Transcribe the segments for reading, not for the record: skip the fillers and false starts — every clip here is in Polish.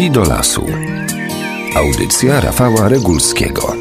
Drzwi do lasu. Audycja Rafała Regulskiego.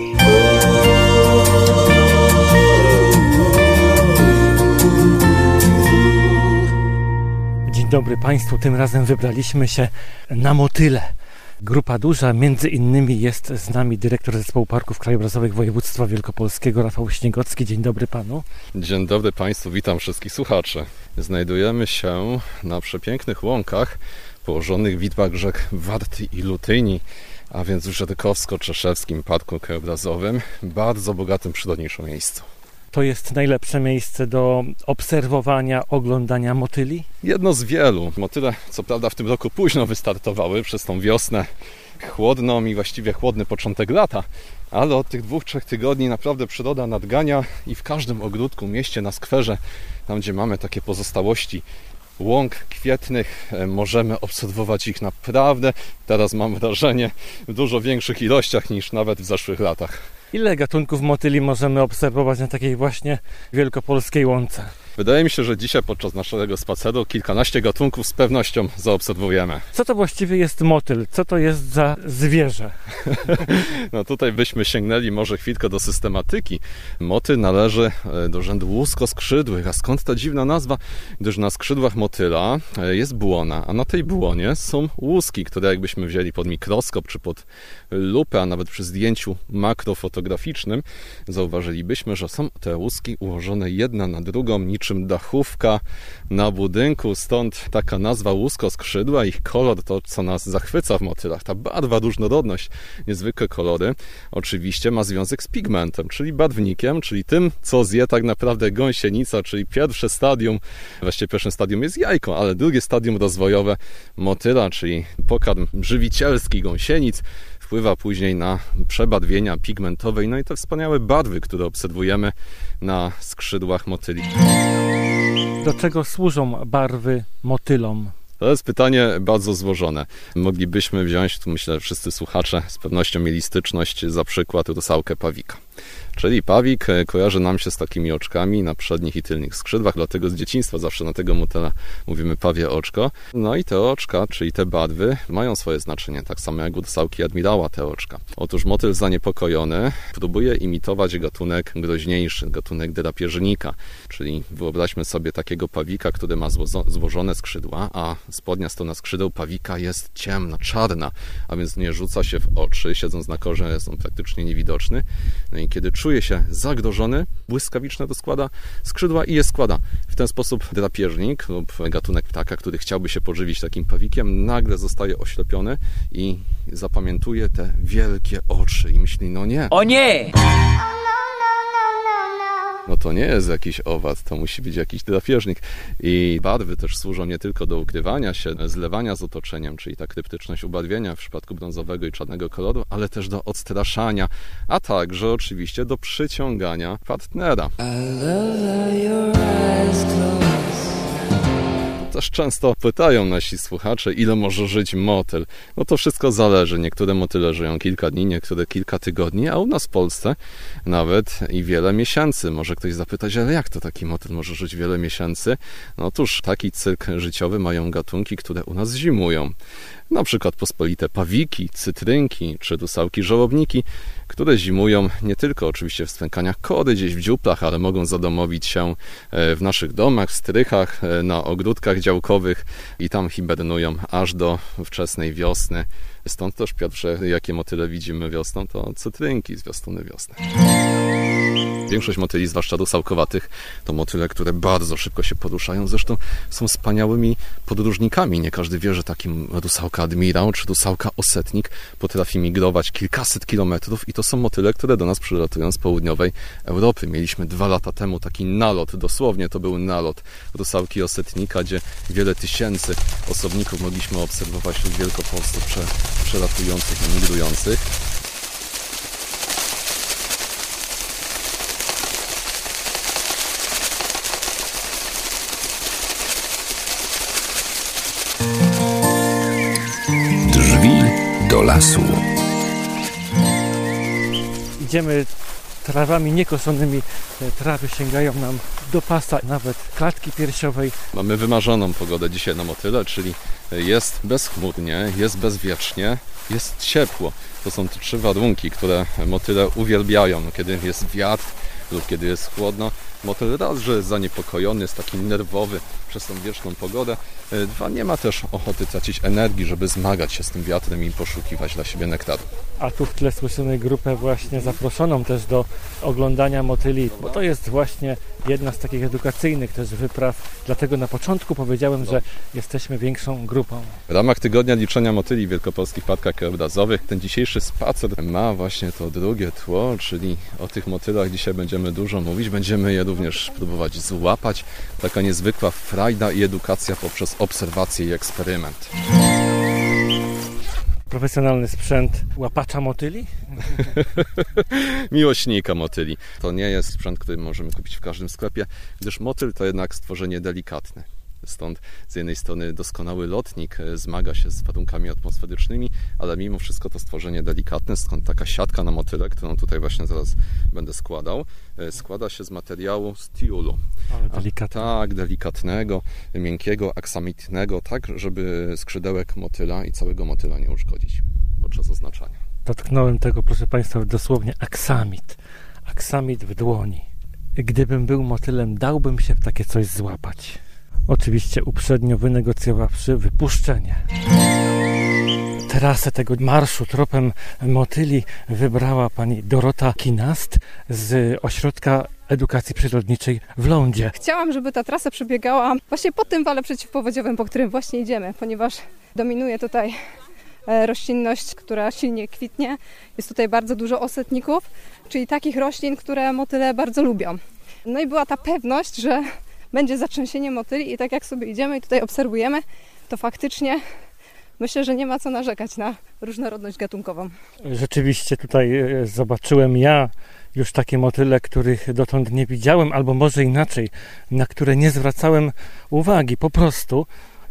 Dzień dobry Państwu, tym razem wybraliśmy się na motyle. Grupa duża, między innymi jest z nami dyrektor Zespołu Parków Krajobrazowych Województwa Wielkopolskiego Rafał Śniegocki. Dzień dobry Panu. Dzień dobry Państwu, witam wszystkich słuchaczy. Znajdujemy się na przepięknych łąkach położonych w widłach rzek Warty i Lutyni, a więc w Żydkowsko-Czeszewskim Parku Krajobrazowym, bardzo bogatym przyrodniczo miejscu. To jest najlepsze miejsce do obserwowania, oglądania motyli? Jedno z wielu. Motyle, co prawda, w tym roku późno wystartowały przez tą wiosnę chłodną i właściwie chłodny początek lata, ale od tych 2-3 tygodni naprawdę przyroda nadgania i w każdym ogródku, mieście, na skwerze, tam gdzie mamy takie pozostałości łąk kwietnych, możemy obserwować ich naprawdę, teraz mam wrażenie, w dużo większych ilościach niż nawet w zeszłych latach. Ile gatunków motyli możemy obserwować na takiej właśnie wielkopolskiej łące? Wydaje mi się, że dzisiaj podczas naszego spaceru kilkanaście gatunków z pewnością zaobserwujemy. Co to właściwie jest motyl? Co to jest za zwierzę? No tutaj byśmy sięgnęli może chwilkę do systematyki. Motyl należy do rzędu łuskoskrzydłych. A skąd ta dziwna nazwa? Gdyż na skrzydłach motyla jest błona, a na tej błonie są łuski, które jakbyśmy wzięli pod mikroskop czy pod lupę, a nawet przy zdjęciu makrofotograficznym, zauważylibyśmy, że są te łuski ułożone jedna na drugą, niczym dachówka na budynku, stąd taka nazwa łuskoskrzydła. Ich kolor to, co nas zachwyca w motylach. Ta barwa, różnorodność, niezwykłe kolory, oczywiście ma związek z pigmentem, czyli barwnikiem, czyli tym, co zje tak naprawdę gąsienica, czyli pierwsze stadium, właściwie pierwszym stadium jest jajko, ale drugie stadium rozwojowe motyla, czyli pokarm żywicielski gąsienic, wpływa później na przebarwienia pigmentowe, no i te wspaniałe barwy, które obserwujemy na skrzydłach motyli. Do czego służą barwy motylom? To jest pytanie bardzo złożone. Moglibyśmy wziąć, tu myślę, że wszyscy słuchacze z pewnością mieli styczność, za przykład rusałkę pawika. Czyli pawik kojarzy nam się z takimi oczkami na przednich i tylnych skrzydłach, dlatego z dzieciństwa zawsze na tego motyla mówimy pawie oczko. No i te oczka, czyli te barwy, mają swoje znaczenie, tak samo jak u rusałki admirała te oczka. Otóż motyl zaniepokojony próbuje imitować gatunek groźniejszy, gatunek drapieżnika, czyli wyobraźmy sobie takiego pawika, który ma złożone skrzydła, a spodnia strona skrzydeł pawika jest ciemna, czarna, a więc nie rzuca się w oczy, siedząc na korze jest on praktycznie niewidoczny. No i kiedy czuje się zagrożony, błyskawicznie rozkłada skrzydła i je składa. W ten sposób drapieżnik lub gatunek ptaka, który chciałby się pożywić takim pawikiem, nagle zostaje oślepiony i zapamiętuje te wielkie oczy i myśli, no nie. O nie! No to nie jest jakiś owad, to musi być jakiś drapieżnik. I barwy też służą nie tylko do ukrywania się, zlewania z otoczeniem, czyli ta kryptyczność ubarwienia w przypadku brązowego i czarnego koloru, ale też do odstraszania, a także oczywiście do przyciągania partnera. Też często pytają nasi słuchacze, ile może żyć motyl. No to wszystko zależy. Niektóre motyle żyją kilka dni, niektóre kilka tygodni, a u nas w Polsce nawet i wiele miesięcy. Może ktoś zapytać, ale jak to taki motyl może żyć wiele miesięcy? No otóż taki cykl życiowy mają gatunki, które u nas zimują. Na przykład pospolite pawiki, cytrynki czy rusałki żałobniki, które zimują nie tylko oczywiście w stękaniach kory, gdzieś w dziuplach, ale mogą zadomowić się w naszych domach, w strychach, na ogródkach działkowych i tam hibernują aż do wczesnej wiosny. Stąd też pierwsze, jakie motyle widzimy wiosną, to cytrynki z wiosny wiosny. Większość motyli, zwłaszcza rusałkowatych, to motyle, które bardzo szybko się poruszają. Zresztą są wspaniałymi podróżnikami. Nie każdy wie, że takim rusałka admirał czy rusałka osetnik potrafi migrować kilkaset kilometrów i to są motyle, które do nas przylatują z południowej Europy. Mieliśmy 2 lata temu taki nalot, dosłownie to był nalot rusałki osetnika, gdzie wiele tysięcy osobników mogliśmy obserwować w Wielkopolsce przelatujących i migrujących. Drzwi do lasu. Idziemy trawami niekoszonymi, te trawy sięgają nam do pasa, nawet klatki piersiowej. Mamy wymarzoną pogodę dzisiaj na motyle, czyli jest bezchmurnie, jest bezwiecznie, jest ciepło. To są te 3 warunki, które motyle uwielbiają. Kiedy jest wiatr lub kiedy jest chłodno, motyl raz, że jest zaniepokojony, jest taki nerwowy przez tą wieczną pogodę. 2, nie ma też ochoty tracić energii, żeby zmagać się z tym wiatrem i poszukiwać dla siebie nektaru. A tu w tle słyszymy grupę właśnie zaproszoną też do oglądania motyli, bo to jest właśnie jedna z takich edukacyjnych też wypraw. Dlatego na początku powiedziałem, że jesteśmy większą grupą. W ramach tygodnia liczenia motyli w Wielkopolskich Parkach Krajobrazowych ten dzisiejszy spacer ma właśnie to drugie tło, czyli o tych motylach dzisiaj będziemy dużo mówić. Będziemy je również próbować złapać. Taka niezwykła frajda i edukacja poprzez obserwację i eksperyment. Profesjonalny sprzęt łapacza motyli? Miłośnika motyli. To nie jest sprzęt, który możemy kupić w każdym sklepie, gdyż motyl to jednak stworzenie delikatne. Stąd z jednej strony doskonały lotnik zmaga się z warunkami atmosferycznymi, ale mimo wszystko to stworzenie delikatne, stąd taka siatka na motyle, którą tutaj właśnie zaraz będę składał, składa się z materiału z tiulu. Tak, delikatnego, miękkiego, aksamitnego, tak żeby skrzydełek motyla i całego motyla nie uszkodzić podczas oznaczania. Dotknąłem tego, proszę Państwa, dosłownie aksamit. Aksamit w dłoni. Gdybym był motylem, dałbym się w takie coś złapać. Oczywiście uprzednio wynegocjowawszy wypuszczenie. Trasę tego marszu tropem motyli wybrała pani Dorota Kinast z Ośrodka Edukacji Przyrodniczej w Lądzie. Chciałam, żeby ta trasa przebiegała właśnie po tym wale przeciwpowodziowym, po którym właśnie idziemy, ponieważ dominuje tutaj roślinność, która silnie kwitnie. Jest tutaj bardzo dużo osetników, czyli takich roślin, które motyle bardzo lubią. No i była ta pewność, że będzie zatrzęsienie motyli i tak jak sobie idziemy i tutaj obserwujemy, to faktycznie myślę, że nie ma co narzekać na różnorodność gatunkową. Rzeczywiście tutaj zobaczyłem ja już takie motyle, których dotąd nie widziałem, albo może inaczej, na które nie zwracałem uwagi po prostu,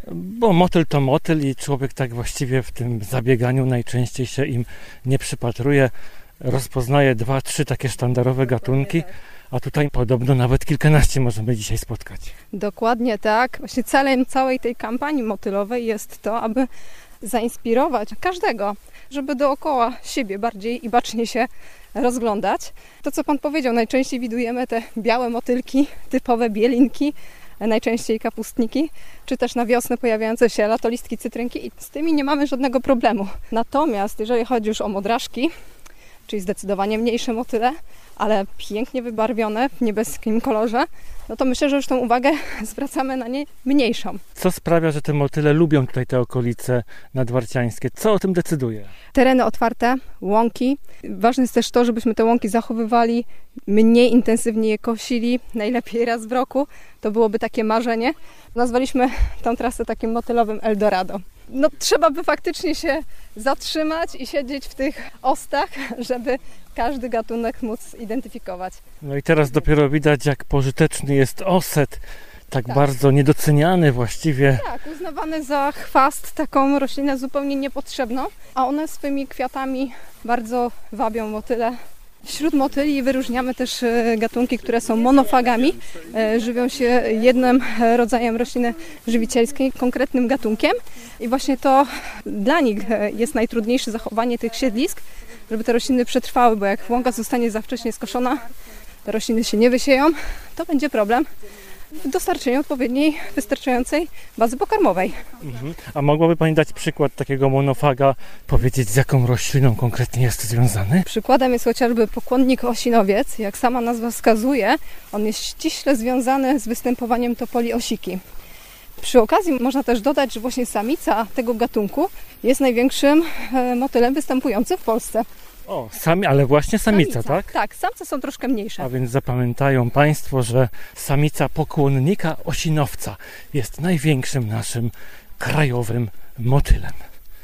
bo motyl to motyl i człowiek tak właściwie w tym zabieganiu najczęściej się im nie przypatruje. Rozpoznaje 2-3 takie sztandarowe gatunki, a tutaj podobno nawet kilkanaście możemy dzisiaj spotkać. Dokładnie tak. Właśnie celem całej tej kampanii motylowej jest to, aby zainspirować każdego, żeby dookoła siebie bardziej i bacznie się rozglądać. To, co Pan powiedział, najczęściej widujemy te białe motylki, typowe bielinki, najczęściej kapustniki, czy też na wiosnę pojawiające się latolistki cytrynki i z tymi nie mamy żadnego problemu. Natomiast jeżeli chodzi już o modraszki, czyli zdecydowanie mniejsze motyle, ale pięknie wybarwione w niebieskim kolorze, no to myślę, że już tą uwagę zwracamy na nie mniejszą. Co sprawia, że te motyle lubią tutaj te okolice nadwarciańskie? Co o tym decyduje? Tereny otwarte, łąki. Ważne jest też to, żebyśmy te łąki zachowywali, mniej intensywnie je kosili, najlepiej raz w roku. To byłoby takie marzenie. Nazwaliśmy tą trasę takim motylowym Eldorado. No trzeba by faktycznie się zatrzymać i siedzieć w tych ostach, żeby każdy gatunek móc identyfikować. No i teraz dopiero widać, jak pożyteczny jest oset, tak bardzo niedoceniany właściwie. Tak, uznawany za chwast, taką roślinę zupełnie niepotrzebną, a one swoimi kwiatami bardzo wabią motyle. Wśród motyli wyróżniamy też gatunki, które są monofagami. Żywią się jednym rodzajem rośliny żywicielskiej, konkretnym gatunkiem. I właśnie to dla nich jest najtrudniejsze zachowanie tych siedlisk, żeby te rośliny przetrwały, bo jak łąka zostanie za wcześnie skoszona, te rośliny się nie wysieją, to będzie problem w dostarczeniu odpowiedniej, wystarczającej bazy pokarmowej. A mogłaby Pani dać przykład takiego monofaga, powiedzieć, z jaką rośliną konkretnie jest związany? Przykładem jest chociażby pokłonnik osinowiec. Jak sama nazwa wskazuje, on jest ściśle związany z występowaniem topoli osiki. Przy okazji można też dodać, że właśnie samica tego gatunku jest największym motylem występującym w Polsce. O, ale właśnie samica, tak? Tak, samce są troszkę mniejsze. A więc zapamiętają Państwo, że samica pokłonnika osinowca jest największym naszym krajowym motylem.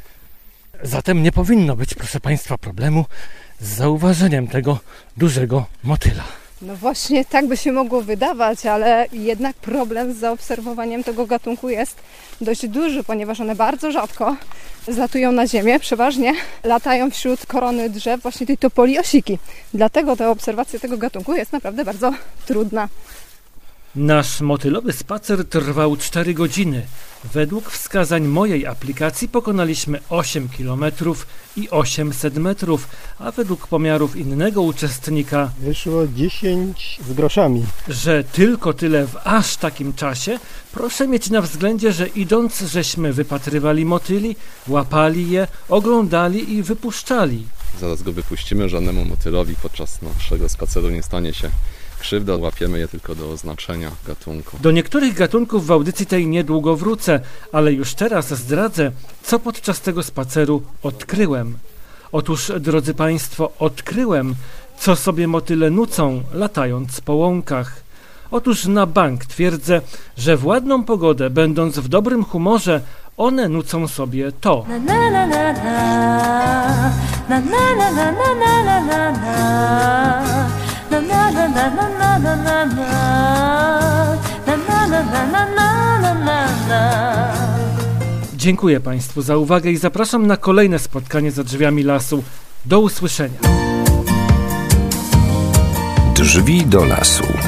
Zatem nie powinno być, proszę Państwa, problemu z zauważeniem tego dużego motyla. No właśnie tak by się mogło wydawać, ale jednak problem z zaobserwowaniem tego gatunku jest dość duży, ponieważ one bardzo rzadko zlatują na ziemię, przeważnie latają wśród korony drzew właśnie tej topoli osiki. Dlatego ta obserwacja tego gatunku jest naprawdę bardzo trudna. Nasz motylowy spacer trwał 4 godziny. Według wskazań mojej aplikacji pokonaliśmy 8 km i 800 metrów, a według pomiarów innego uczestnika wyszło 10 z groszami. Że tylko tyle w aż takim czasie, proszę mieć na względzie, że idąc żeśmy wypatrywali motyli, łapali je, oglądali i wypuszczali. Zaraz go wypuścimy, żadnemu motylowi podczas naszego spaceru nie stanie się krzywda, łapiemy je tylko do oznaczenia gatunku. Do niektórych gatunków w audycji tej niedługo wrócę, ale już teraz zdradzę, co podczas tego spaceru odkryłem. Otóż, drodzy Państwo, odkryłem, co sobie motyle nucą, latając po łąkach. Otóż na bank twierdzę, że w ładną pogodę, będąc w dobrym humorze, one nucą sobie to. Dziękuję Państwu za uwagę i zapraszam na kolejne spotkanie za drzwiami lasu. Do usłyszenia. Drzwi do lasu.